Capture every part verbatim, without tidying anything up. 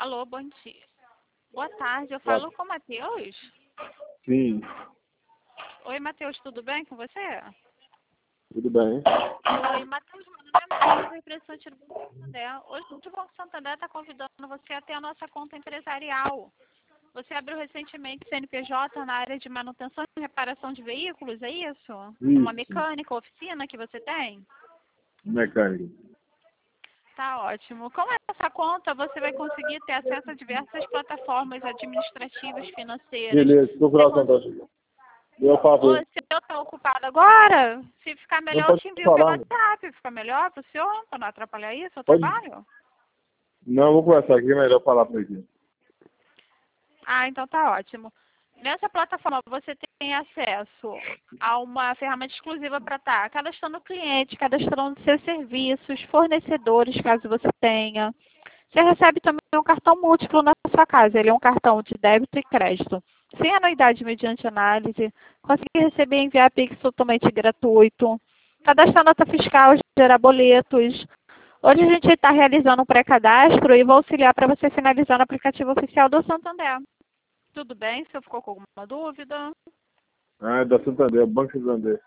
Alô, bom dia. Boa tarde, eu falo com o Matheus? Sim, Oi, Matheus, tudo bem com você? tudo bem. Oi, Matheus, meu nome é Matheus, representante do Banco Santander. Hoje o Banco Santander está convidando você a ter a nossa conta empresarial. Você abriu recentemente C N P J na área de manutenção e reparação de veículos, é isso? Uma Isso, mecânica, oficina que você tem? mecânico. Tá ótimo. Com essa conta, você vai conseguir ter acesso a diversas plataformas administrativas, financeiras. Beleza, estou Você coração, cons... tá chegando. Meu Ô, favor. se eu estou ocupado agora, se ficar Não melhor, eu pode te envio pelo falar, né? WhatsApp. Fica melhor para o senhor, para não atrapalhar isso, o Pode. trabalho? Não, vou conversar aqui, é melhor falar por aqui. Ah, então tá ótimo. Nessa plataforma você tem acesso a uma ferramenta exclusiva para estar cadastrando o cliente, cadastrando seus serviços, fornecedores, caso você tenha. Você recebe também um cartão múltiplo na sua casa. Ele é um cartão de débito e crédito, sem anuidade mediante análise. Consegue receber e enviar Pix totalmente gratuito. Cadastrar nota fiscal, gerar boletos. Hoje a gente está realizando um pré-cadastro e vou auxiliar para você finalizar no aplicativo oficial do Santander. Tudo bem? Se eu ficou com alguma dúvida? Ah, é da Santander, é o Banco Santander.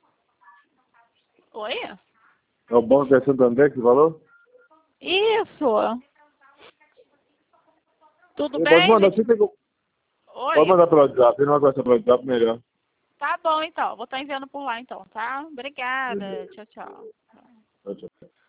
Oi? É o Banco da Santander que você falou? Isso! Tudo Você pode bem? mandar, Gente? você tem que... Pode Oi? mandar pelo WhatsApp, você não vai conversar pelo WhatsApp, melhor. Tá bom, então. Vou estar enviando por lá, então, tá? Obrigada. Beleza. Tchau, tchau. Tchau, tchau.